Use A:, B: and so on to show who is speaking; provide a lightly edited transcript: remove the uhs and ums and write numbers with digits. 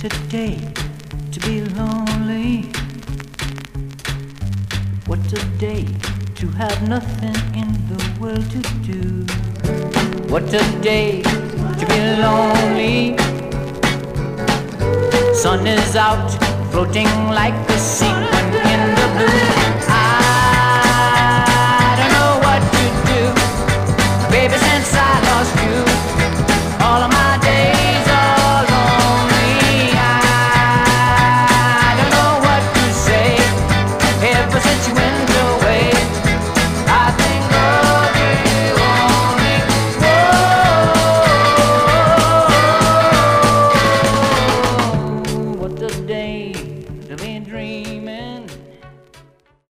A: a day to be lonely. What a day to have nothing in the world to do. What a day to be lonely. Sun is out, floating like a sequin in the blue.